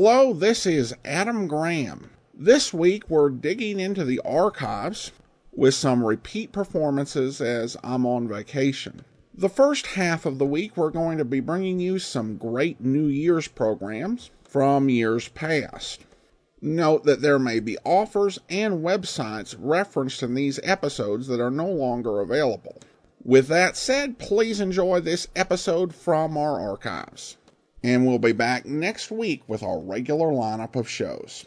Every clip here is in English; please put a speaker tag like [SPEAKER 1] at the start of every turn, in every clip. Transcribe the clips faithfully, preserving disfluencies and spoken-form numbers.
[SPEAKER 1] Hello, this is Adam Graham. This week we're digging into the archives with some repeat performances as I'm on vacation. The first half of the week we're going to be bringing you some great New Year's programs from years past. Note that there may be offers and websites referenced in these episodes that are no longer available. With that said, please enjoy this episode from our archives. And we'll be back next week with our regular lineup of shows.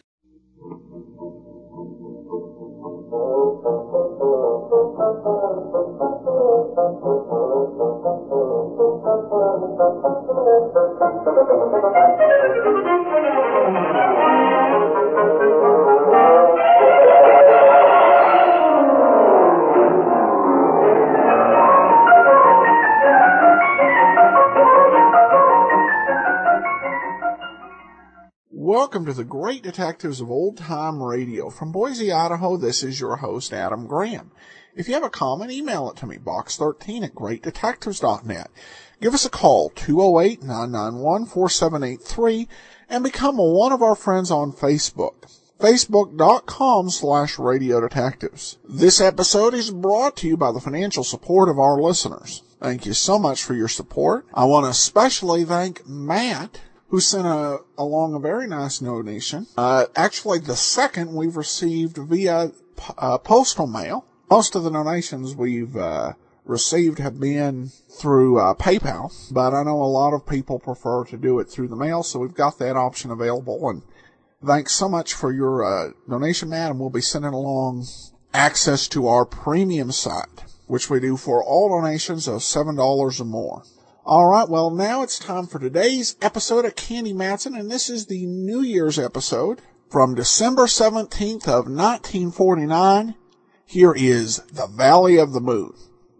[SPEAKER 1] Welcome to the Great Detectives of Old Time Radio. From Boise, Idaho, this is your host, Adam Graham. If you have a comment, email it to me, box thirteen at great detectives dot net. Give us a call, two oh eight, nine nine one, four seven eight three, and become one of our friends on Facebook. Facebook.com slash Radio Detectives. This episode is brought to you by the financial support of our listeners. Thank you so much for your support. I want to especially thank Matt, who sent a, along a very nice donation. Uh, actually, the second we've received via uh, postal mail. Most of the donations we've uh, received have been through uh, PayPal, but I know a lot of people prefer to do it through the mail, so we've got that option available. And thanks so much for your uh, donation, Matt, and we'll be sending along access to our premium site, which we do for all donations of seven dollars or more. All right, well, now it's time for today's episode of Candy Matson, and this is the New Year's episode from December seventeenth of nineteen forty-nine. Here is The Valley of the Moon.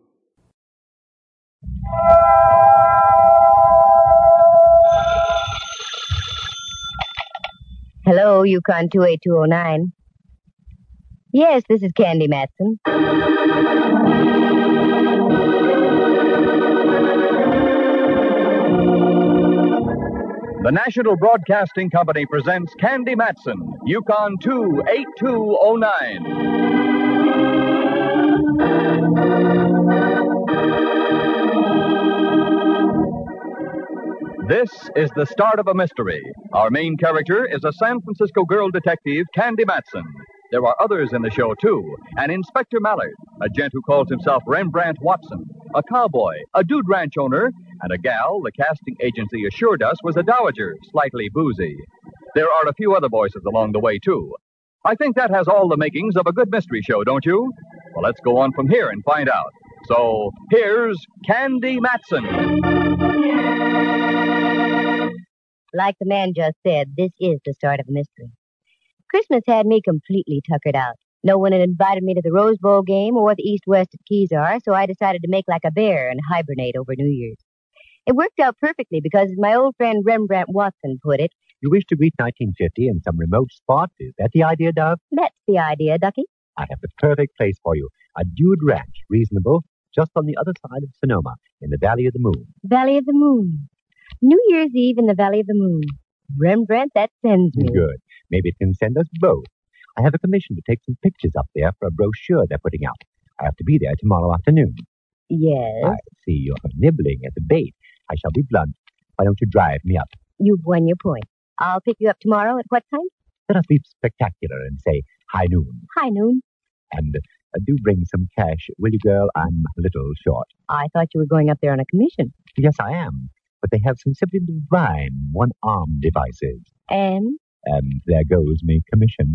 [SPEAKER 2] Hello, Yukon two eight two oh nine. Yes, this is Candy Matson.
[SPEAKER 3] The National Broadcasting Company presents Candy Matson, Yukon two eight two oh nine. This is the start of a mystery. Our main character is a San Francisco girl detective, Candy Matson. There are others in the show, too. An Inspector Mallard, a gent who calls himself Rembrandt Watson, a cowboy, a dude ranch owner, and a gal the casting agency assured us was a dowager, slightly boozy. There are a few other voices along the way, too. I think that has all the makings of a good mystery show, don't you? Well, let's go on from here and find out. So, here's Candy Matson.
[SPEAKER 2] Like the man just said, this is the start of a mystery. Christmas had me completely tuckered out. No one had invited me to the Rose Bowl game or the East-West at Kezar, so I decided to make like a bear and hibernate over New Year's. It worked out perfectly because, as my old friend Rembrandt Watson put it,
[SPEAKER 4] you wish to greet nineteen fifty in some remote spot? Is that the idea, Dove?
[SPEAKER 2] That's the idea, Ducky.
[SPEAKER 4] I have the perfect place for you. A dude ranch, reasonable, just on the other side of Sonoma, in the Valley of the Moon.
[SPEAKER 2] Valley of the Moon. New Year's Eve in the Valley of the Moon. Rembrandt, that sends me.
[SPEAKER 4] Good. Maybe it can send us both. I have a commission to take some pictures up there for a brochure they're putting out. I have to be there tomorrow afternoon.
[SPEAKER 2] Yes?
[SPEAKER 4] I see you're nibbling at the bait. I shall be blunt. Why don't you drive me up?
[SPEAKER 2] You've won your point. I'll pick you up tomorrow at what time?
[SPEAKER 4] Let us be spectacular and say high noon.
[SPEAKER 2] High noon.
[SPEAKER 4] And uh, do bring some cash, will you, girl? I'm a little short.
[SPEAKER 2] I thought you were going up there on a commission.
[SPEAKER 4] Yes, I am. But they have some simply divine one-arm devices.
[SPEAKER 2] And?
[SPEAKER 4] And there goes me commission.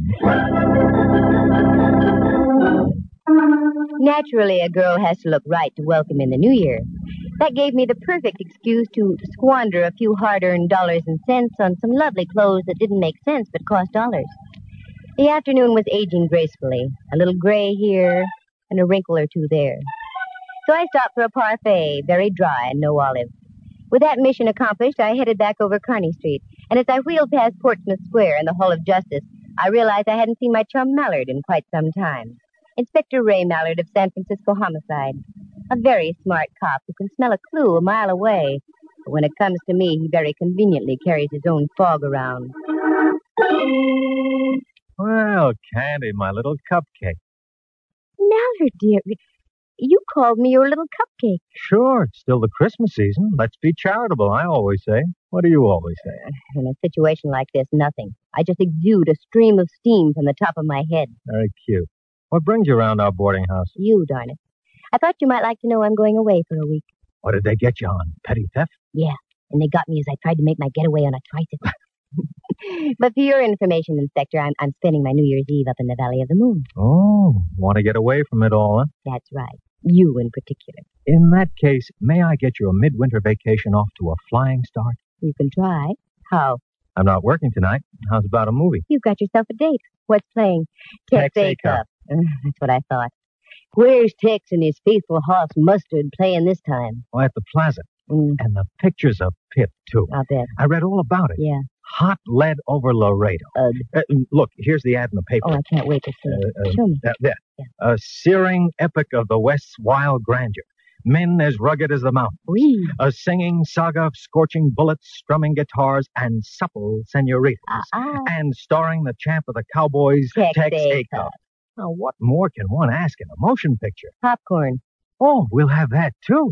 [SPEAKER 2] Naturally, a girl has to look right to welcome in the new year. That gave me the perfect excuse to squander a few hard-earned dollars and cents on some lovely clothes that didn't make sense but cost dollars. The afternoon was aging gracefully, a little gray here and a wrinkle or two there. So I stopped for a parfait, very dry and no olive. With that mission accomplished, I headed back over Kearny Street, and as I wheeled past Portsmouth Square and the Hall of Justice, I realized I hadn't seen my chum Mallard in quite some time. Inspector Ray Mallard of San Francisco Homicide. A very smart cop who can smell a clue a mile away. But when it comes to me, he very conveniently carries his own fog around.
[SPEAKER 4] Well, Candy, my little cupcake.
[SPEAKER 2] Mallard, dear, you called me your little cupcake.
[SPEAKER 4] Sure, it's still the Christmas season. Let's be charitable, I always say. What do you always say?
[SPEAKER 2] In a situation like this, nothing. I just exude a stream of steam from the top of my head.
[SPEAKER 4] Very cute. What brings you around our boarding house?
[SPEAKER 2] You, darn it. I thought you might like to know I'm going away for a week.
[SPEAKER 4] What did they get you on? Petty theft?
[SPEAKER 2] Yeah, and they got me as I tried to make my getaway on a tricycle. But for your information, Inspector, I'm, I'm spending my New Year's Eve up in the Valley of the Moon.
[SPEAKER 4] Oh, want to get away from it all, huh?
[SPEAKER 2] That's right. You in particular.
[SPEAKER 4] In that case, may I get you a midwinter vacation off to a flying start?
[SPEAKER 2] You can try. How?
[SPEAKER 4] I'm not working tonight. How's about a movie?
[SPEAKER 2] You've got yourself a date. What's playing? Tex
[SPEAKER 4] Tex
[SPEAKER 2] Acuff. Uh, That's what I thought. Where's Tex and his faithful horse Mustard playing this time?
[SPEAKER 4] Oh, at the Plaza.
[SPEAKER 2] Mm,
[SPEAKER 4] And the pictures of Pip, too.
[SPEAKER 2] I'll bet.
[SPEAKER 4] I read all about it.
[SPEAKER 2] Yeah.
[SPEAKER 4] Hot lead over Laredo.
[SPEAKER 2] Ugh.
[SPEAKER 4] Uh, look, here's the ad in the paper.
[SPEAKER 2] Oh, I can't wait to see it.
[SPEAKER 4] Uh, uh,
[SPEAKER 2] Show me.
[SPEAKER 4] Uh, there.
[SPEAKER 2] Yeah.
[SPEAKER 4] A searing epic of the West's wild grandeur. Men as rugged as the mountain.
[SPEAKER 2] Wee.
[SPEAKER 4] A singing saga of scorching bullets, strumming guitars, and supple senoritas.
[SPEAKER 2] Uh-uh.
[SPEAKER 4] And starring the champ of the Cowboys,
[SPEAKER 2] Tex
[SPEAKER 4] Tex
[SPEAKER 2] Acuff.
[SPEAKER 4] Acuff. Now, what more can one ask in a motion picture?
[SPEAKER 2] Popcorn.
[SPEAKER 4] Oh, we'll have that, too.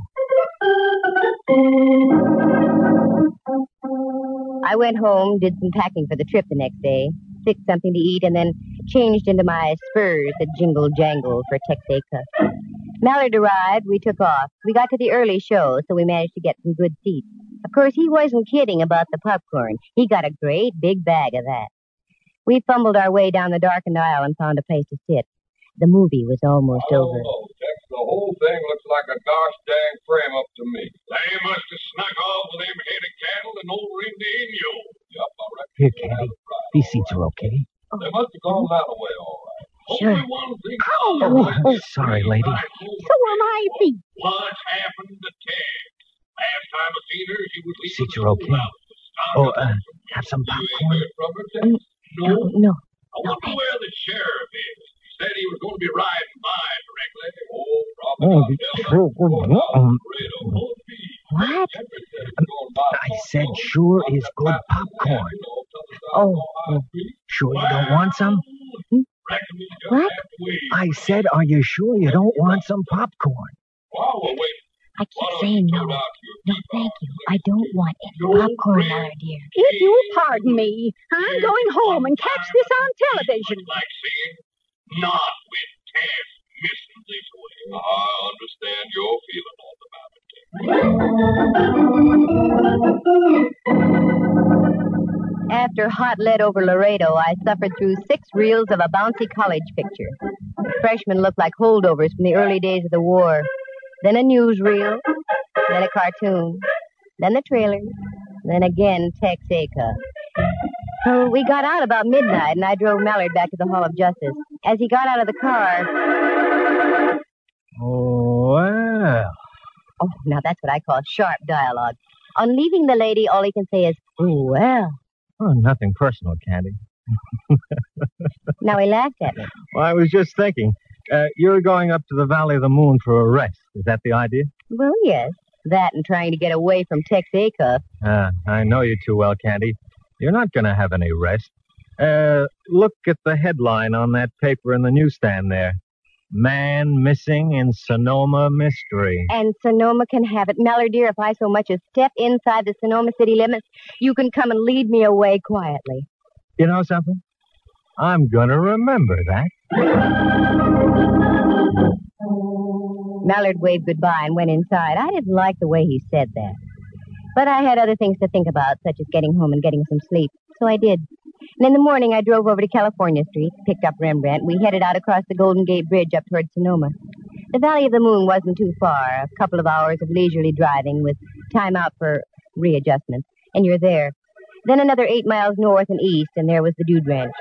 [SPEAKER 2] I went home, did some packing for the trip the next day, fixed something to eat, and then changed into my spurs that jingle jangle for Tex Acuff. Mallard arrived, we took off. We got to the early show, so we managed to get some good seats. Of course, he wasn't kidding about the popcorn. He got a great big bag of that. We fumbled our way down the darkened aisle and found a place to sit. The movie was almost
[SPEAKER 5] I don't
[SPEAKER 2] over.
[SPEAKER 5] know, Tex. The whole thing looks like a gosh dang frame up to me. They must have snuck off with them head of cattle and over into Inyo. Yep, I reckon.
[SPEAKER 4] Here,
[SPEAKER 5] you'll have
[SPEAKER 4] Candy.
[SPEAKER 5] it right.
[SPEAKER 4] These seats are okay.
[SPEAKER 5] They must have gone that way, all right.
[SPEAKER 2] Sure.
[SPEAKER 5] Only one thing.
[SPEAKER 4] Oh, oh, sorry, lady.
[SPEAKER 2] So am I, Pete.
[SPEAKER 5] What happened to Tex? Last time I seen her, she was leaving
[SPEAKER 4] Seats
[SPEAKER 5] the
[SPEAKER 4] are okay.
[SPEAKER 5] schoolhouse to start
[SPEAKER 4] Oh,
[SPEAKER 5] up
[SPEAKER 4] uh,
[SPEAKER 5] on
[SPEAKER 4] have some
[SPEAKER 5] You ain't
[SPEAKER 4] popcorn?
[SPEAKER 5] heard from her, Tex?
[SPEAKER 2] Mm,
[SPEAKER 5] No.
[SPEAKER 2] No, no.
[SPEAKER 5] I wonder where the sheriff is. He said he was going to be riding by directly. Oh, probably
[SPEAKER 4] Oh,
[SPEAKER 5] not
[SPEAKER 4] the-
[SPEAKER 5] held
[SPEAKER 4] oh,
[SPEAKER 5] up before
[SPEAKER 4] oh,
[SPEAKER 5] now.
[SPEAKER 4] um,
[SPEAKER 5] Laredo won't be.
[SPEAKER 2] What?
[SPEAKER 5] Everything's going by
[SPEAKER 4] I said sure is good popcorn.
[SPEAKER 2] Oh,
[SPEAKER 4] Sure you don't want some?
[SPEAKER 2] What?
[SPEAKER 4] I said, are you sure you don't want some popcorn?
[SPEAKER 5] While we're waiting,
[SPEAKER 2] I
[SPEAKER 5] why
[SPEAKER 2] keep
[SPEAKER 5] don't
[SPEAKER 2] saying
[SPEAKER 5] you
[SPEAKER 2] no.
[SPEAKER 5] put out your
[SPEAKER 2] No,
[SPEAKER 5] keep
[SPEAKER 2] thank
[SPEAKER 5] on
[SPEAKER 2] you.
[SPEAKER 5] the
[SPEAKER 2] I don't want any popcorn, Mallard, dear.
[SPEAKER 6] If you'll pardon me, I'm going home and catch this on television.
[SPEAKER 5] Like saying, not with Tess missing this way. I understand your feeling on the matter.
[SPEAKER 2] After Hot Lead over Laredo, I suffered through six reels of a bouncy college picture. The freshmen looked like holdovers from the early days of the war. Then a newsreel, then a cartoon, then the trailers, then again Tex Acuff. So we got out about midnight, and I drove Mallard back to the Hall of Justice. As he got out of the car...
[SPEAKER 4] Well,
[SPEAKER 2] Oh, now that's what I call sharp dialogue. On leaving the lady, all he can say is, oh, well.
[SPEAKER 4] oh, nothing personal, Candy.
[SPEAKER 2] Now he laughed at me.
[SPEAKER 4] Well, I was just thinking, uh, you're going up to the Valley of the Moon for a rest. Is that the idea?
[SPEAKER 2] Well, yes. That and trying to get away from Tex Acuff.
[SPEAKER 4] Ah, I know you too well, Candy. You're not going to have any rest. Uh, look at the headline on that paper in the newsstand there. Man missing in Sonoma mystery.
[SPEAKER 2] And Sonoma can have it. Mallard, dear, if I so much as step inside the Sonoma city limits, you can come and lead me away quietly.
[SPEAKER 4] You know something? I'm going to remember that.
[SPEAKER 2] Mallard waved goodbye and went inside. I didn't like the way he said that. But I had other things to think about, such as getting home and getting some sleep. So I did. And in the morning, I drove over to California Street, picked up Rembrandt. We headed out across the Golden Gate Bridge up toward Sonoma. The Valley of the Moon wasn't too far, a couple of hours of leisurely driving with time out for readjustment. And you're there. Then another eight miles north and east, and there was the Dude Ranch.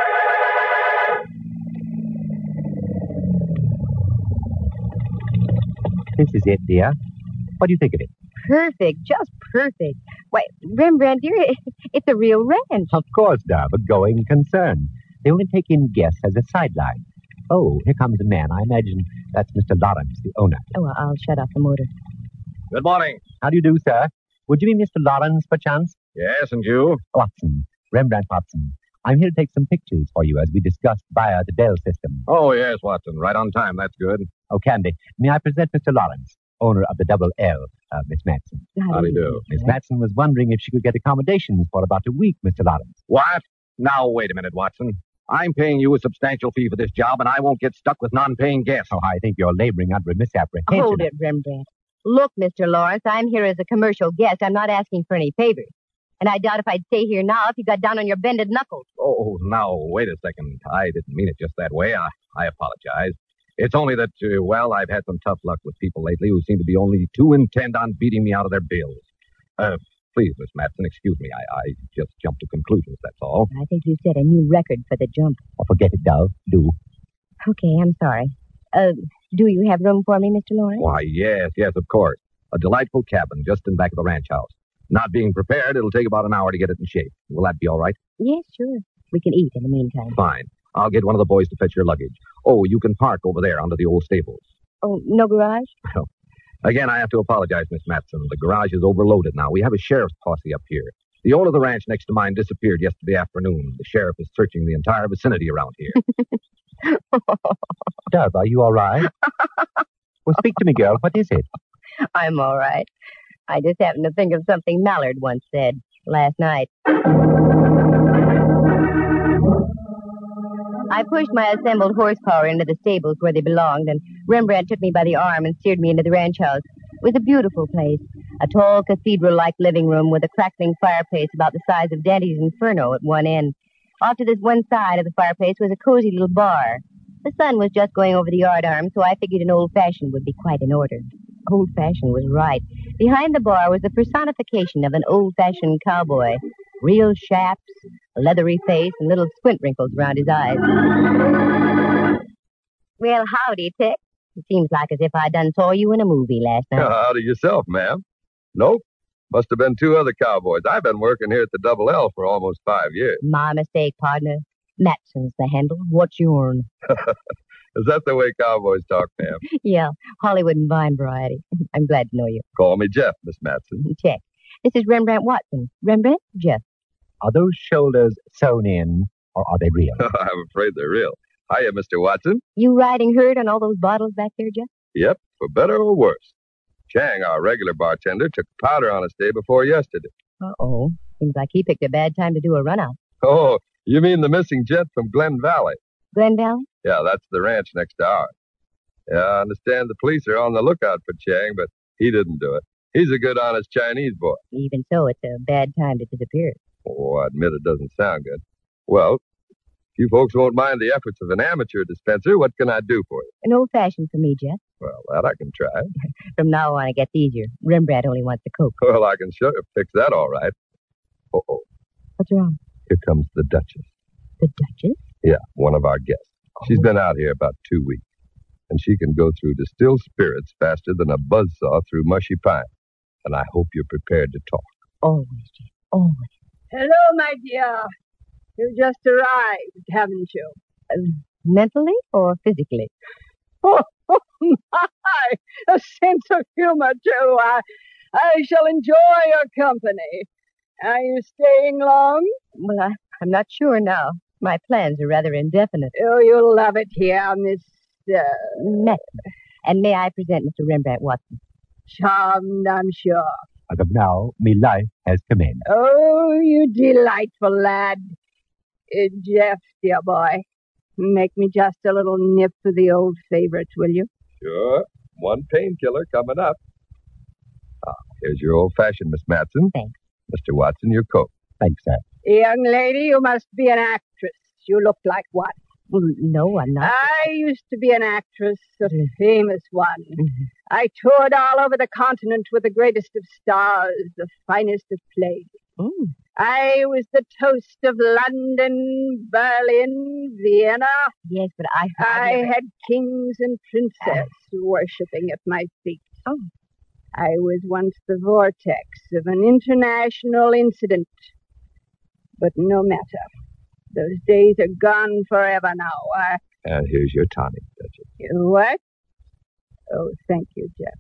[SPEAKER 4] This is it, dear. What do you think of it?
[SPEAKER 2] Perfect, just perfect. Why, Rembrandt, dear, it's a real ranch.
[SPEAKER 4] Of course, Dove, a going concern. They only take in guests as a sideline. Oh, here comes a man. I imagine that's Mister Lawrence, the owner.
[SPEAKER 2] Oh, well, I'll shut off the motor.
[SPEAKER 3] Good morning.
[SPEAKER 4] How do you do, sir? Would you be Mister Lawrence, perchance?
[SPEAKER 3] Yes, and you?
[SPEAKER 4] Watson, Rembrandt Watson.
[SPEAKER 7] I'm here to take some pictures for you as we discussed via the Dell system.
[SPEAKER 8] Oh, yes, Watson. Right on time. That's good.
[SPEAKER 7] Oh, Candy, may I present Mister Lawrence, owner of the Double L, uh, Miss Matson.
[SPEAKER 8] How do you do?
[SPEAKER 7] Miss Matson was wondering if she could get accommodations for about a week, Mister Lawrence.
[SPEAKER 8] What? Now, wait a minute, Watson. I'm paying you a substantial fee for this job, and I won't get stuck with non-paying guests.
[SPEAKER 7] Oh, I think you're laboring under a misapprehension.
[SPEAKER 2] Hold it, Rembrandt. Look, Mister Lawrence, I'm here as a commercial guest. I'm not asking for any favors. And I doubt if I'd stay here now if you got down on your bended knuckles.
[SPEAKER 8] Oh, now, wait a second. I didn't mean it just that way. I, I apologize. It's only that, uh, well, I've had some tough luck with people lately who seem to be only too intent on beating me out of their bills. Uh, please, Miss Matson, excuse me. I, I just jumped to conclusions, that's all.
[SPEAKER 2] I think you set a new record for the jump.
[SPEAKER 7] Oh, forget it, Dove. Do.
[SPEAKER 2] Okay, I'm sorry. Uh, do you have room for me, Mister Lawrence?
[SPEAKER 8] Why, yes, yes, of course. A delightful cabin just in back of the ranch house. Not being prepared, it'll take about an hour to get it in shape. Will that be all right?
[SPEAKER 2] Yes, sure. We can eat in the meantime.
[SPEAKER 8] Fine. I'll get one of the boys to fetch your luggage. Oh, you can park over there under the old stables.
[SPEAKER 2] Oh, no garage?
[SPEAKER 8] Well, again, I have to apologize, Miss Matson. The garage is overloaded now. We have a sheriff's posse up here. The owner of the ranch next to mine disappeared yesterday afternoon. The sheriff is searching the entire vicinity around here.
[SPEAKER 7] Dove, are you all right? Well, speak to me, girl. What is it?
[SPEAKER 2] I'm all right. I just happened to think of something Mallard once said last night. I pushed my assembled horsepower into the stables where they belonged, and Rembrandt took me by the arm and steered me into the ranch house. It was a beautiful place, a tall cathedral-like living room with a crackling fireplace about the size of Dante's Inferno at one end. Off to this one side of the fireplace was a cozy little bar. The sun was just going over the yardarm, so I figured an old-fashioned would be quite in order. Old-fashioned was right. Behind the bar was the personification of an old-fashioned cowboy. Real chaps, a leathery face, and little squint wrinkles around his eyes. Well, howdy, Tex. It seems like as if I done saw you in a movie last night.
[SPEAKER 5] Howdy yourself, ma'am. Nope. Must have been two other cowboys. I've been working here at the Double L for almost five years.
[SPEAKER 2] My mistake, partner. Matson's the handle. What's yourn?
[SPEAKER 5] Is that the way cowboys talk, ma'am?
[SPEAKER 2] Yeah, Hollywood and Vine variety. I'm glad to know you.
[SPEAKER 5] Call me Jeff, Miss Matson.
[SPEAKER 2] Check. This is Rembrandt Watson. Rembrandt, Jeff.
[SPEAKER 7] Are those shoulders sewn in, or are they real?
[SPEAKER 5] I'm afraid they're real. Hiya, Mister Watson.
[SPEAKER 2] You riding herd on all those bottles back there, Jeff?
[SPEAKER 5] Yep, for better or worse. Chang, our regular bartender, took powder on us day before yesterday.
[SPEAKER 2] Uh-oh. Seems like he picked a bad time to do a run-out.
[SPEAKER 5] Oh, you mean the missing gent from Glen Valley?
[SPEAKER 2] Glen Valley?
[SPEAKER 5] Yeah, that's the ranch next to ours. Yeah, I understand the police are on the lookout for Chang, but he didn't do it. He's a good, honest Chinese boy.
[SPEAKER 2] Even so, it's a bad time to disappear.
[SPEAKER 5] Oh, I admit it doesn't sound good. Well, if you folks won't mind the efforts of an amateur dispenser, what can I do for you?
[SPEAKER 2] An old-fashioned for me, Jeff.
[SPEAKER 5] Well, that I can try.
[SPEAKER 2] From now on, it gets easier. Rembrandt only wants the Coke.
[SPEAKER 5] Well, I can sure fix that all right. Uh-oh.
[SPEAKER 2] What's wrong?
[SPEAKER 5] Here comes the Duchess.
[SPEAKER 2] The Duchess?
[SPEAKER 5] Yeah, one of our guests. She's been out here about two weeks, and she can go through distilled spirits faster than a buzzsaw through mushy pine. And I hope you're prepared to talk.
[SPEAKER 2] Always, Jeff. Always.
[SPEAKER 6] Hello, my dear. You just arrived, haven't you?
[SPEAKER 2] Uh, mentally or physically?
[SPEAKER 6] Oh, oh, my! A sense of humor, too. I, I shall enjoy your company. Are you staying long?
[SPEAKER 2] Well, I, I'm not sure now. My plans are rather indefinite.
[SPEAKER 6] Oh, you'll love it here, Miss... Uh...
[SPEAKER 2] Matson. And may I present Mister Rembrandt Watson?
[SPEAKER 6] Charmed, I'm sure.
[SPEAKER 7] As of now, me life has commenced.
[SPEAKER 6] Oh, you delightful lad. Uh, Jeff, dear boy, make me just a little nip for the old favorite, will you?
[SPEAKER 5] Sure. One painkiller coming up. Ah, here's your old-fashioned, Miss Matson.
[SPEAKER 2] Thanks.
[SPEAKER 5] Mister Watson, your Coke.
[SPEAKER 7] Thanks, sir.
[SPEAKER 6] Young lady, you must be an actress. You look like one.
[SPEAKER 2] Well, no, I'm not.
[SPEAKER 6] I used to be an actress, a famous one.
[SPEAKER 2] Mm-hmm.
[SPEAKER 6] I toured all over the continent with the greatest of stars, the finest of plays.
[SPEAKER 2] Mm.
[SPEAKER 6] I was the toast of London, Berlin, Vienna.
[SPEAKER 2] Yes, but I...
[SPEAKER 6] I had kings and princesses worshipping at my feet.
[SPEAKER 2] Oh.
[SPEAKER 6] I was once the vortex of an international incident. But no matter. Those days are gone forever now. I...
[SPEAKER 5] And here's your tonic, Duchess.
[SPEAKER 6] What? Oh, thank you, Jeff.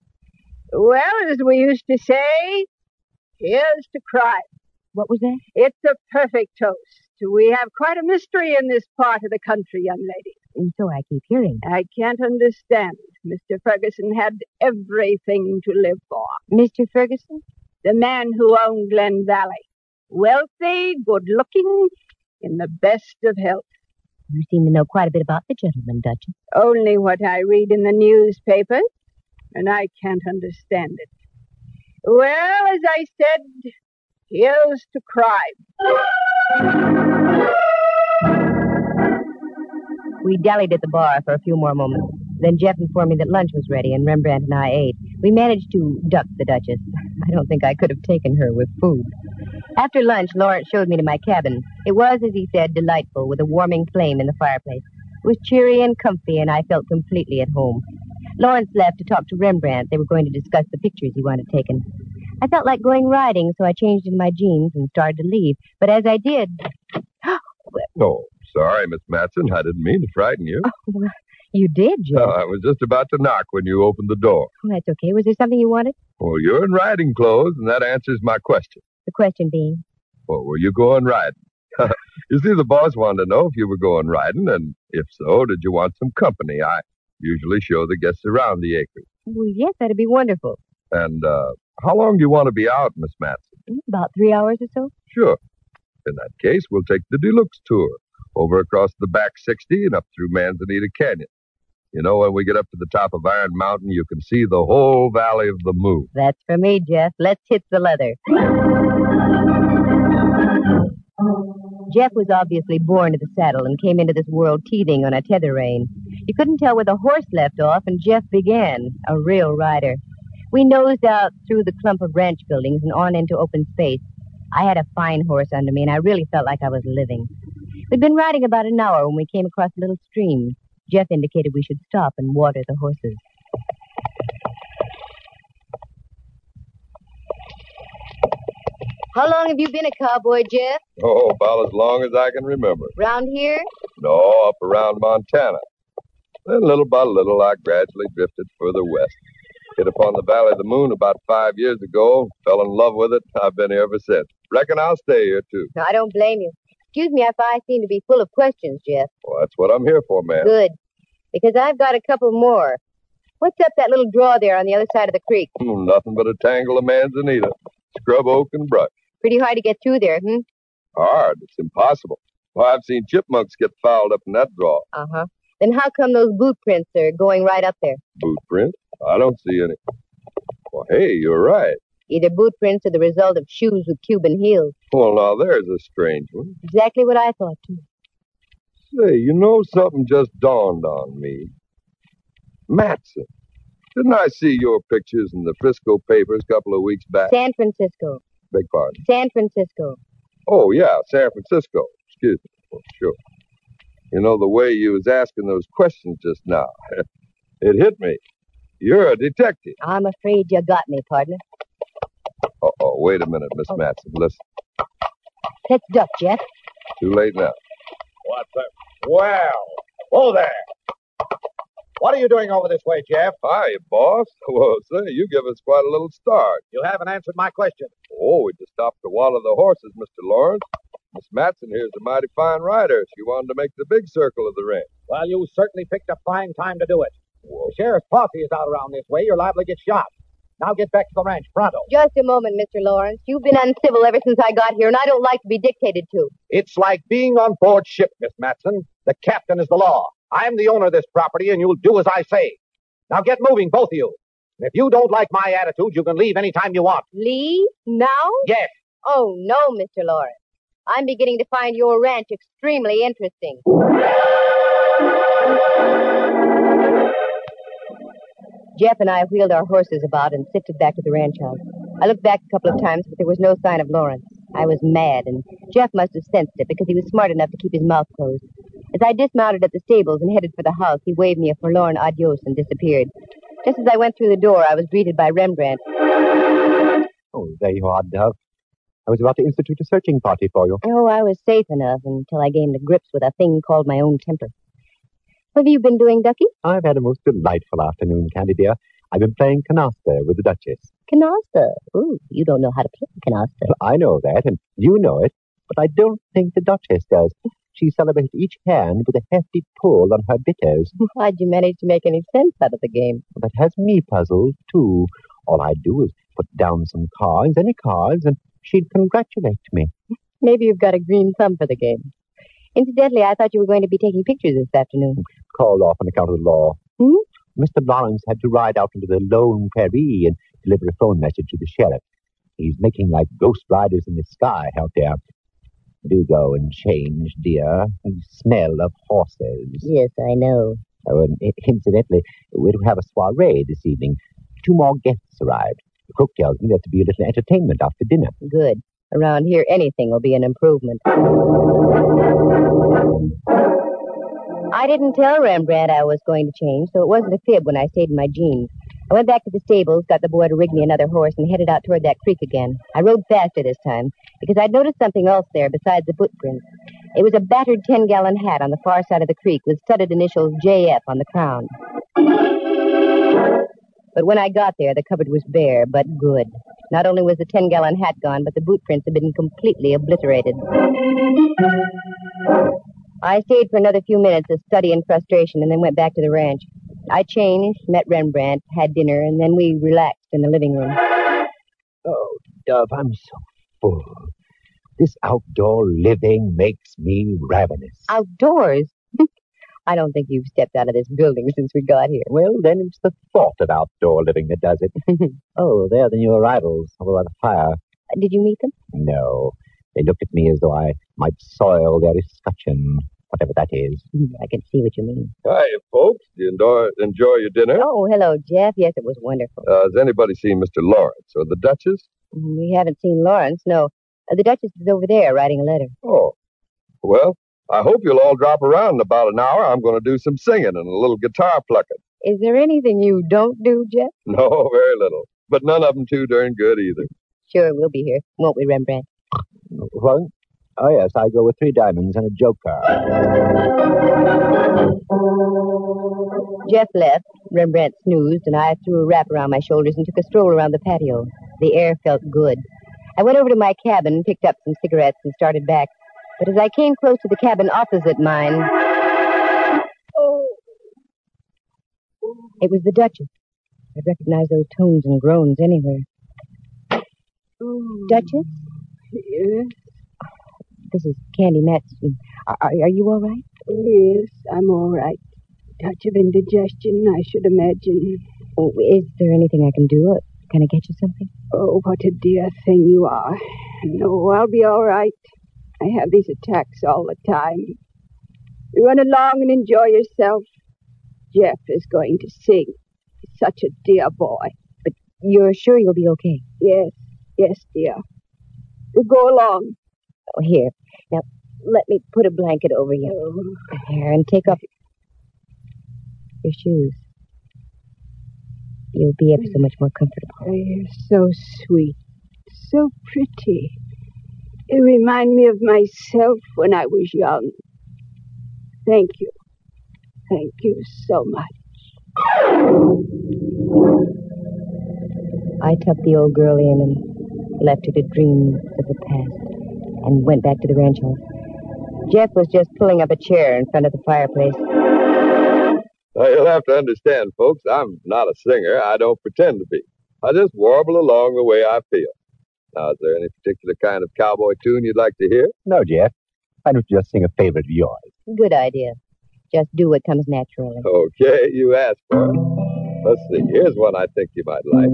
[SPEAKER 6] Well, as we used to say, here's to crime.
[SPEAKER 2] What was that?
[SPEAKER 6] It's a perfect toast. we have quite a mystery in this part of the country, young lady.
[SPEAKER 2] And so I keep hearing.
[SPEAKER 6] I can't understand. Mister Ferguson had everything to live for.
[SPEAKER 2] Mister Ferguson?
[SPEAKER 6] The man who owned Glen Valley. Wealthy, good-looking, in the best of health.
[SPEAKER 2] You seem to know quite a bit about the gentleman, Duchess.
[SPEAKER 6] Only what I read in the newspapers, and I can't understand it. Well, as I said, here's to crime.
[SPEAKER 2] We dallied at the bar for a few more moments. Then Jeff informed me that lunch was ready, and Rembrandt and I ate. We managed to duck the Duchess. I don't think I could have taken her with food. After lunch, Lawrence showed me to my cabin. It was, as he said, delightful, with a warming flame in the fireplace. It was cheery and comfy, and I felt completely at home. Lawrence left to talk to Rembrandt. They were going to discuss the pictures he wanted taken. I felt like going riding, so I changed into my jeans and started to leave. But as I did...
[SPEAKER 5] Oh, sorry, Miss Matson. I didn't mean to frighten you.
[SPEAKER 2] Oh, well, you did, Jeff.
[SPEAKER 5] Uh, I was just about to knock when you opened the door.
[SPEAKER 2] Oh, that's okay. Was there something you wanted?
[SPEAKER 5] Well, you're in riding clothes, and that answers my question.
[SPEAKER 2] The question being?
[SPEAKER 5] Well, were you going riding? You see, the boss wanted to know if you were going riding, and if so, did you want some company? I usually show the guests around the acres.
[SPEAKER 2] Well, yes, that'd be wonderful.
[SPEAKER 5] And uh, how long do you want to be out, Miss Matson?
[SPEAKER 2] About three hours or so.
[SPEAKER 5] Sure. In that case, we'll take the deluxe tour, over across the back sixty and up through Manzanita Canyon. You know, when we get up to the top of Iron Mountain, you can see the whole Valley of the Moon.
[SPEAKER 2] That's for me, Jeff. Let's hit the leather. Jeff was obviously born to the saddle and came into this world teething on a tether rein. You couldn't tell where the horse left off, and Jeff began, a real rider. We nosed out through the clump of ranch buildings and on into open space. I had a fine horse under me, and I really felt like I was living. We'd been riding about an hour when we came across a little stream. Jeff indicated we should stop and water the horses. How long have you been a cowboy, Jeff?
[SPEAKER 5] Oh, about as long as I can remember.
[SPEAKER 2] Round here?
[SPEAKER 5] No, up around Montana. Then little by little, I gradually drifted further west. Hit upon the Valley of the Moon about five years ago. Fell in love with it. I've been here ever since. Reckon I'll stay here, too.
[SPEAKER 2] No, I don't blame you. Excuse me if I seem to be full of questions, Jeff.
[SPEAKER 5] Well, that's what I'm here for, ma'am.
[SPEAKER 2] Good. Because I've got a couple more. What's up that little draw there on the other side of the creek?
[SPEAKER 5] Hmm, nothing but a tangle of manzanita. Scrub oak and brush.
[SPEAKER 2] Pretty hard to get through there, hmm?
[SPEAKER 5] Hard. It's impossible. Well, I've seen chipmunks get fouled up in that draw.
[SPEAKER 2] Uh-huh. Then how come those boot prints are going right up there?
[SPEAKER 5] Boot prints? I don't see any. Well, hey, you're right.
[SPEAKER 2] Either boot prints or the result of shoes with Cuban heels.
[SPEAKER 5] Well, now, there's a strange one.
[SPEAKER 2] Exactly what I thought, too.
[SPEAKER 5] Say, you know, something just dawned on me. Matson. Didn't I see your pictures in the Frisco papers a couple of weeks back?
[SPEAKER 2] San Francisco.
[SPEAKER 5] Beg pardon?
[SPEAKER 2] San Francisco.
[SPEAKER 5] Oh, yeah, San Francisco. Excuse me. Oh, sure. You know, the way you was asking those questions just now, it hit me. You're a detective.
[SPEAKER 2] I'm afraid you got me, partner.
[SPEAKER 5] Uh-oh, wait a minute, Miss oh. Matson. Listen.
[SPEAKER 2] Let's duck, Jeff.
[SPEAKER 5] Too late now.
[SPEAKER 9] What's that? Well, whoa there. What are you doing over this way, Jeff?
[SPEAKER 5] Hi, boss. Well, say, you give us quite a little start.
[SPEAKER 9] You haven't answered my question.
[SPEAKER 5] Oh, we just stopped to water the horses, Mister Lawrence. Miss Matson here's a mighty fine rider. She wanted to make the big circle of the ranch.
[SPEAKER 9] Well, you certainly picked a fine time to do it.
[SPEAKER 5] Whoa.
[SPEAKER 9] The sheriff's posse is out around this way. You're liable to get shot. Now get back to the ranch, pronto.
[SPEAKER 2] Just a moment, Mister Lawrence. You've been uncivil ever since I got here, and I don't like to be dictated to.
[SPEAKER 9] It's like being on board ship, Miss Matson. The captain is the law. I'm the owner of this property, and you'll do as I say. Now get moving, both of you. And if you don't like my attitude, you can leave any time you want.
[SPEAKER 2] Leave? Now?
[SPEAKER 9] Yes.
[SPEAKER 2] Oh, no, Mister Lawrence. I'm beginning to find your ranch extremely interesting. Jeff and I wheeled our horses about and sifted back to the ranch house. I looked back a couple of times, but there was no sign of Lawrence. I was mad, and Jeff must have sensed it because he was smart enough to keep his mouth closed. As I dismounted at the stables and headed for the house, he waved me a forlorn adios and disappeared. Just as I went through the door, I was greeted by Rembrandt.
[SPEAKER 7] Oh, there you are, Dove. I was about to institute a searching party for you.
[SPEAKER 2] Oh, I was safe enough until I came to grips with a thing called my own temper. What have you been doing, Ducky?
[SPEAKER 7] I've had a most delightful afternoon, Candy dear. I've been playing canasta with the Duchess.
[SPEAKER 2] Canasta? Ooh, you don't know how to play canasta.
[SPEAKER 7] Well, I know that, and you know it. but I don't think the Duchess does. She celebrates each hand with a hefty pull on her bitters.
[SPEAKER 2] How'd you manage to make any sense out of the game?
[SPEAKER 7] That has me puzzled, too. All I do is put down some cards, any cards, and she'd congratulate me.
[SPEAKER 2] Maybe you've got a green thumb for the game. Incidentally, I thought you were going to be taking pictures this afternoon.
[SPEAKER 7] Called off on account of the law.
[SPEAKER 2] Hmm?
[SPEAKER 7] Mister Lawrence had to ride out into the lone prairie and deliver a phone message to the sheriff. He's making like ghost riders in the sky out there. Do go and change, dear. You smell of horses.
[SPEAKER 2] Yes, I know.
[SPEAKER 7] Oh, and incidentally, we're to have a soiree this evening. Two more guests arrived. The cook tells me there's to be a little entertainment after dinner.
[SPEAKER 2] Good. Around here, anything will be an improvement. I didn't tell Rembrandt I was going to change, so it wasn't a fib when I stayed in my jeans. I went back to the stables, got the boy to rig me another horse, and headed out toward that creek again. I rode faster this time, because I'd noticed something else there besides the footprints. It was a battered ten-gallon hat on the far side of the creek with studded initials J F on the crown. But when I got there, the cupboard was bare, but good. Not only was the ten-gallon hat gone, but the boot prints had been completely obliterated. I stayed for another few minutes of study and frustration, and then went back to the ranch. I changed, met Rembrandt, had dinner, and then we relaxed in the living room.
[SPEAKER 7] Oh, Dove, I'm so full. This outdoor living makes me ravenous.
[SPEAKER 2] Outdoors? I don't think you've stepped out of this building since we got here.
[SPEAKER 7] Well, then it's the thought of outdoor living that does it. Oh, they're the new arrivals over by the fire.
[SPEAKER 2] Did you meet them?
[SPEAKER 7] No. They looked at me as though I might soil their escutcheon, whatever that is.
[SPEAKER 2] I can see what you mean.
[SPEAKER 5] Hi, folks. Do you enjoy, enjoy your dinner?
[SPEAKER 2] Oh, hello, Jeff. Yes, it was wonderful.
[SPEAKER 5] Uh, has anybody seen Mister Lawrence or the Duchess?
[SPEAKER 2] We haven't seen Lawrence, no. Uh, the Duchess is over there writing a letter.
[SPEAKER 5] Oh. Well, I hope you'll all drop around in about an hour. I'm going to do some singing and a little guitar plucking.
[SPEAKER 2] Is there anything you don't do, Jeff?
[SPEAKER 5] No, very little. But none of them too darn good either.
[SPEAKER 2] Sure, we'll be here, won't we, Rembrandt?
[SPEAKER 7] What? Oh, yes, I go with three diamonds and a joker.
[SPEAKER 2] Jeff left, Rembrandt snoozed, and I threw a wrap around my shoulders and took a stroll around the patio. The air felt good. I went over to my cabin, picked up some cigarettes, and started back. But as I came close to the cabin opposite mine... Oh! It was the Duchess. I'd recognize those tones and groans anywhere.
[SPEAKER 6] Oh.
[SPEAKER 2] Duchess?
[SPEAKER 6] Yes?
[SPEAKER 2] This is Candy Matson. Are, are, are you all right?
[SPEAKER 6] Yes, I'm all right. Touch of indigestion, I should imagine.
[SPEAKER 2] Oh, is there anything I can do? Can I get you something?
[SPEAKER 6] Oh, what a dear thing you are. No, I'll be all right. I have these attacks all the time. You run along and enjoy yourself. Jeff is going to sing. He's such a dear boy.
[SPEAKER 2] But you're sure you'll be okay?
[SPEAKER 6] Yes, yes, dear. We'll go along.
[SPEAKER 2] Oh, here. Now, let me put a blanket over you.
[SPEAKER 6] Oh.
[SPEAKER 2] Here, and take off your shoes. You'll be ever so much more comfortable.
[SPEAKER 6] Oh, you're so sweet, so pretty. You remind me of myself when I was young. Thank you. Thank you so much.
[SPEAKER 2] I tucked the old girl in and left her to dream of the past and went back to the ranch house. Jeff was just pulling up a chair in front of the fireplace.
[SPEAKER 5] Now, you'll have to understand, folks, I'm not a singer. I don't pretend to be. I just warble along the way I feel. Now, is there any particular kind of cowboy tune you'd like to hear?
[SPEAKER 7] No, Jeff. Why don't you just sing a favorite of yours?
[SPEAKER 2] Good idea. Just do what comes naturally.
[SPEAKER 5] Okay, you asked for it. Let's see. Here's one I think you might like.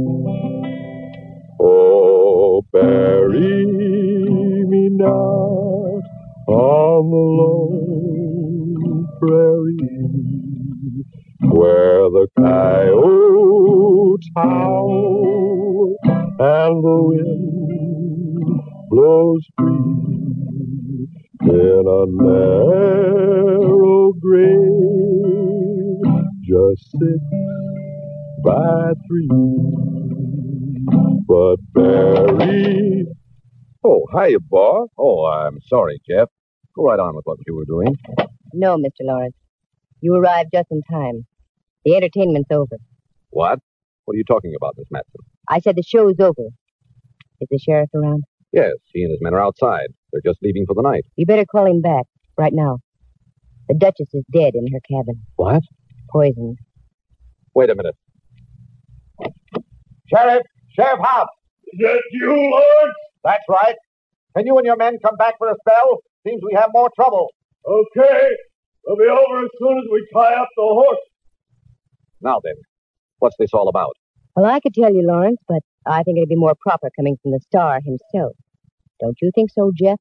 [SPEAKER 5] Oh, bury me not on the lone prairie, where the coyotes howl and the wind blows free in a narrow grave just six by three. But bury... Oh, hiya, boss.
[SPEAKER 8] Oh, I'm sorry, Jeff. Go right on with what you were doing.
[SPEAKER 2] No, Mister Lawrence. You arrived just in time. The entertainment's over.
[SPEAKER 8] What? What are you talking about, Miss Matson?
[SPEAKER 2] I said the show's over. Is the sheriff around?
[SPEAKER 8] Yes, he and his men are outside. They're just leaving for the night.
[SPEAKER 2] You better call him back, right now. The Duchess is dead in her cabin.
[SPEAKER 8] What?
[SPEAKER 2] Poisoned.
[SPEAKER 8] Wait a minute.
[SPEAKER 9] Sheriff! Sheriff Hobbs!
[SPEAKER 10] Is that you, Lawrence?
[SPEAKER 9] That's right. Can you and your men come back for a spell? Seems we have more trouble.
[SPEAKER 10] Okay. We'll be over as soon as we tie up the horse.
[SPEAKER 8] Now then, what's this all about?
[SPEAKER 2] Well, I could tell you, Lawrence, but I think it'd be more proper coming from the Star himself. Don't you think so, Jeff?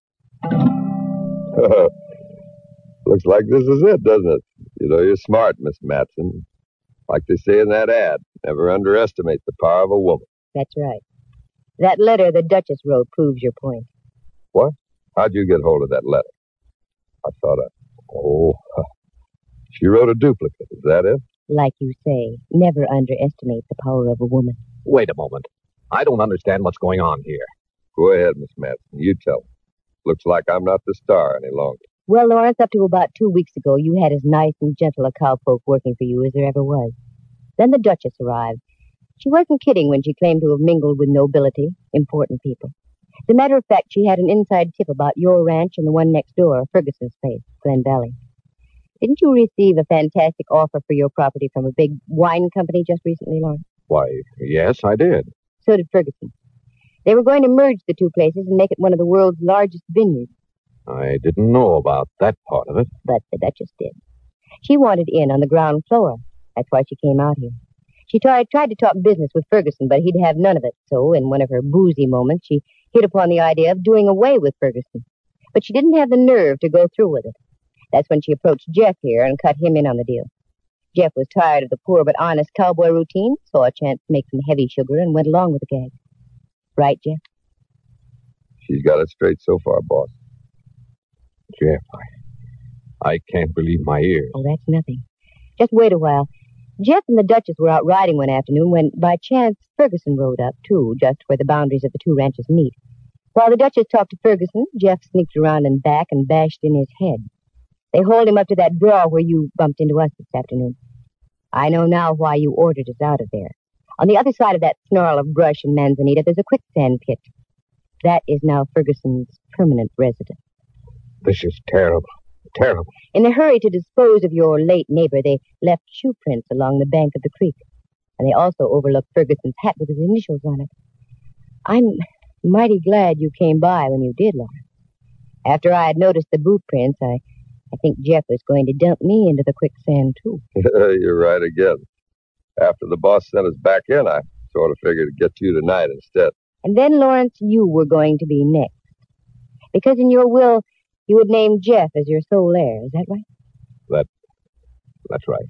[SPEAKER 5] Looks like this is it, doesn't it? You know, you're smart, Miss Matson. Like they say in that ad, never underestimate the power of a woman.
[SPEAKER 2] That's right. That letter the Duchess wrote proves your point.
[SPEAKER 5] What? How'd you get hold of that letter? I thought I... Oh, she wrote a duplicate. Is that it?
[SPEAKER 2] Like you say, never underestimate the power of a woman.
[SPEAKER 8] Wait a moment. I don't understand what's going on here.
[SPEAKER 5] Go ahead, Miss Matson. You tell me. Looks like I'm not the Star any longer.
[SPEAKER 2] Well, Lawrence, up to about two weeks ago, you had as nice and gentle a cowpoke working for you as there ever was. Then the Duchess arrived. She wasn't kidding when she claimed to have mingled with nobility, important people. As a matter of fact, she had an inside tip about your ranch and the one next door, Ferguson's place, Glen Valley. Didn't you receive a fantastic offer for your property from a big wine company just recently, Lawrence?
[SPEAKER 8] Why, yes, I did.
[SPEAKER 2] So did Ferguson. They were going to merge the two places and make it one of the world's largest vineyards.
[SPEAKER 8] I didn't know about that part of it.
[SPEAKER 2] But the Duchess did. She wanted in on the ground floor. That's why she came out here. She tried, tried to talk business with Ferguson, but he'd have none of it. So, in one of her boozy moments, she hit upon the idea of doing away with Ferguson. But she didn't have the nerve to go through with it. That's when she approached Jeff here and cut him in on the deal. Jeff was tired of the poor but honest cowboy routine, saw a chance to make some heavy sugar, and went along with the gag. Right, Jeff?
[SPEAKER 5] She's got it straight so far, boss.
[SPEAKER 8] Jeff, I, I can't believe my ears.
[SPEAKER 2] Oh, that's nothing. Just wait a while. Jeff and the Duchess were out riding one afternoon when, by chance, Ferguson rode up, too, just where the boundaries of the two ranches meet. While the Duchess talked to Ferguson, Jeff sneaked around and back and bashed in his head. They hauled him up to that draw where you bumped into us this afternoon. I know now why you ordered us out of there. On the other side of that snarl of brush in Manzanita, there's a quicksand pit. That is now Ferguson's permanent residence.
[SPEAKER 8] This is terrible. Terrible.
[SPEAKER 2] In a hurry to dispose of your late neighbor, they left shoe prints along the bank of the creek. And they also overlooked Ferguson's hat with his initials on it. I'm mighty glad you came by when you did, Lawrence. After I had noticed the boot prints, I, I think Jeff was going to dump me into the quicksand, too.
[SPEAKER 5] You're right again. After the boss sent us back in, I sort of figured to get you tonight instead.
[SPEAKER 2] And then, Lawrence, you were going to be next. Because in your will, you would name Jeff as your sole heir. Is that right?
[SPEAKER 8] That, that's right.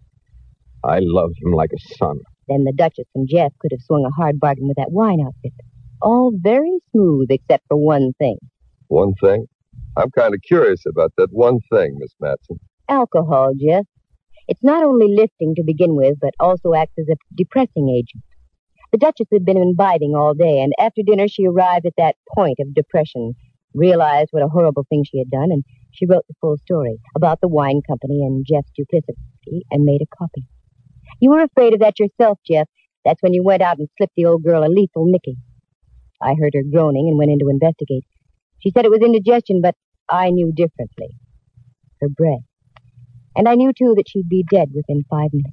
[SPEAKER 8] I, I loved him like a son.
[SPEAKER 2] Then the Duchess and Jeff could have swung a hard bargain with that wine outfit. All very smooth, except for one thing.
[SPEAKER 5] One thing? I'm kind of curious about that one thing, Miss Matson.
[SPEAKER 2] Alcohol, Jeff. It's not only lifting to begin with, but also acts as a depressing agent. The Duchess had been imbibing all day, and after dinner she arrived at that point of depression, realized what a horrible thing she had done, and she wrote the full story about the wine company and Jeff's duplicity, and made a copy. You were afraid of that yourself, Jeff. That's when you went out and slipped the old girl a lethal Mickey. I heard her groaning and went in to investigate. She said it was indigestion, but I knew differently. Her breath. And I knew, too, that she'd be dead within five minutes.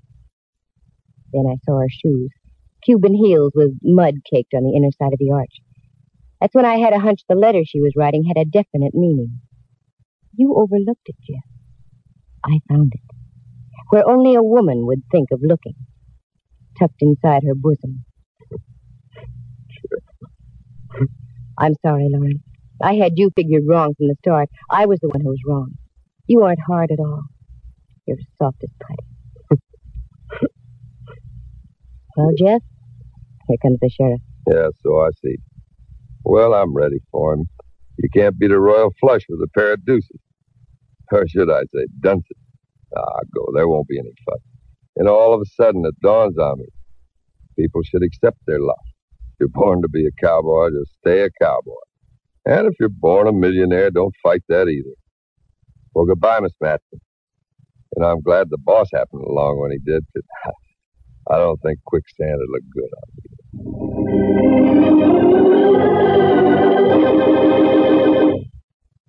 [SPEAKER 2] Then I saw her shoes. Cuban heels with mud caked on the inner side of the arch. That's when I had a hunch the letter she was writing had a definite meaning. You overlooked it, Jeff. I found it. Where only a woman would think of looking. Tucked inside her bosom. I'm sorry, Lawrence. I had you figured wrong from the start. I was the one who was wrong. You aren't hard at all. You're soft as putty. Well, Jeff, here comes the sheriff.
[SPEAKER 5] Yeah, so I see. Well, I'm ready for him. You can't beat a royal flush with a pair of deuces. Or should I say, dunces. Ah, go. There won't be any fuss. And all of a sudden, it dawns on me. People should accept their lot. If you're born to be a cowboy, just stay a cowboy. And if you're born a millionaire, don't fight that either. Well, goodbye, Miss Matson. And I'm glad the boss happened along when he did, because I don't think quicksand would look good on me.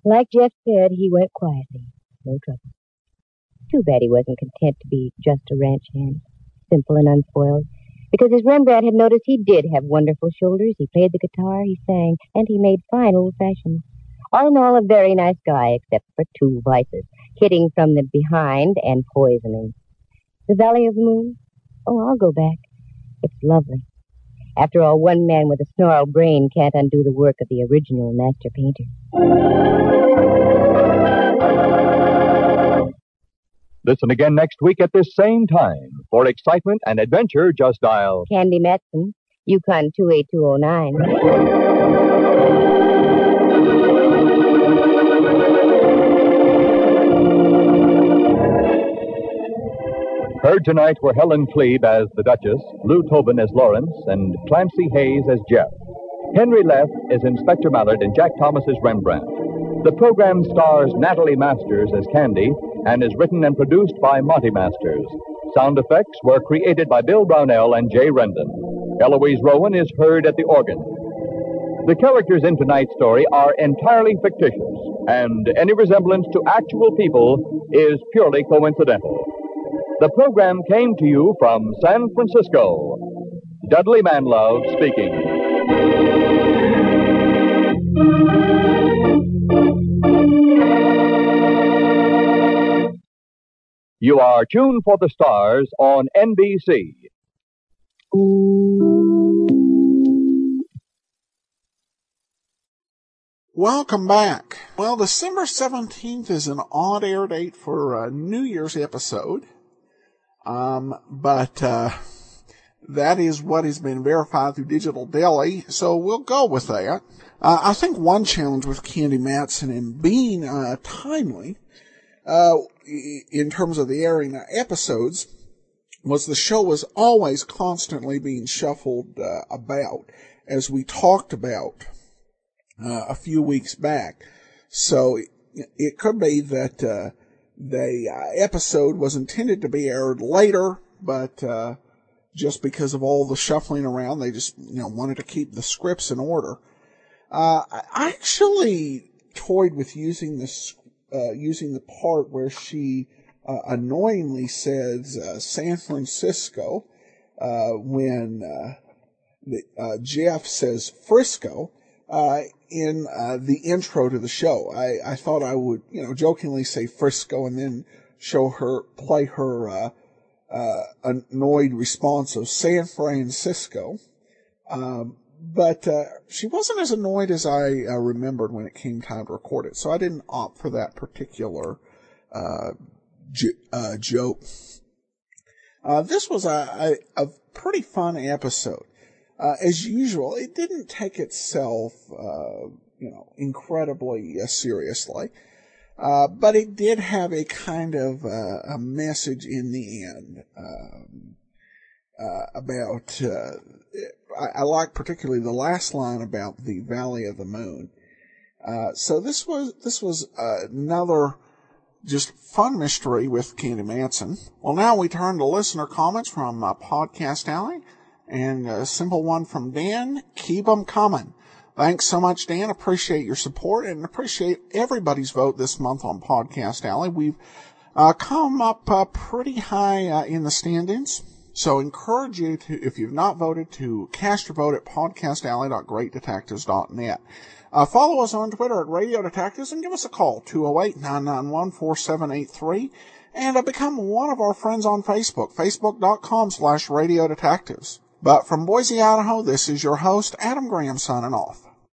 [SPEAKER 2] Like Jeff said, he went quietly. No trouble. Too bad he wasn't content to be just a ranch hand, simple and unspoiled. Because as Rembrandt had noticed, he did have wonderful shoulders. He played the guitar, he sang, and he made fine old-fashions. All in all, a very nice guy, except for two vices, hitting from the behind and poisoning. The Valley of the Moon? Oh, I'll go back. It's lovely. After all, one man with a snarled brain can't undo the work of the original master painter.
[SPEAKER 3] Listen again next week at this same time. For excitement and adventure, just dial
[SPEAKER 2] Candy Matson, Yukon two eight two oh nine.
[SPEAKER 3] Heard tonight were Helen Klebe as the Duchess, Lou Tobin as Lawrence, and Clancy Hayes as Jeff. Henry Leff is Inspector Mallard and Jack Thomas as Rembrandt. The program stars Natalie Masters as Candy and is written and produced by Monty Masters. Sound effects were created by Bill Brownell and Jay Rendon. Eloise Rowan is heard at the organ. The characters in tonight's story are entirely fictitious, and any resemblance to actual people is purely coincidental. The program came to you from San Francisco. Dudley Manlove speaking. You are tuned for the stars on N B C.
[SPEAKER 1] Welcome back. Well, December seventeenth is an odd air date for a New Year's episode. Um, but, uh, that is what has been verified through Digital Deli, so we'll go with that. Uh, I think one challenge with Candy Matson in being, uh, timely, uh, in terms of the airing episodes, was the show was always constantly being shuffled, uh, about, as we talked about, uh, a few weeks back. So, it, it could be that, uh, The uh, episode was intended to be aired later, but uh, just because of all the shuffling around, they just you know wanted to keep the scripts in order. Uh, I actually toyed with using this, uh, using the part where she uh, annoyingly says uh, San Francisco uh, when uh, the, uh, Jeff says Frisco. Uh, in, uh, the intro to the show. I, I thought I would, you know, jokingly say Frisco and then show her, play her, uh, uh, annoyed response of San Francisco. Um, but, uh, she wasn't as annoyed as I uh, remembered when it came time to record it. So I didn't opt for that particular, uh, j- uh, joke. Uh, this was a, a, a pretty fun episode. Uh, as usual, it didn't take itself, uh, you know, incredibly uh, seriously, uh, but it did have a kind of uh, a message in the end um, uh, about. Uh, I, I like particularly the last line about the Valley of the Moon. Uh, so this was this was uh, another just fun mystery with Candy Matson. Well, now we turn to listener comments from uh, Podcast Alley. And a simple one from Dan, keep 'em coming. Thanks so much, Dan. Appreciate your support and appreciate everybody's vote this month on Podcast Alley. We've uh, come up uh, pretty high uh, in the standings. So encourage you to, if you've not voted, to cast your vote at podcast alley dot great detectives dot net. Uh, follow us on Twitter at Radio Detectives and give us a call, two oh eight, nine nine one, four seven eight three. And uh, become one of our friends on Facebook, facebook.com slash Radio Detectives. But from Boise, Idaho, this is your host, Adam Graham, signing off.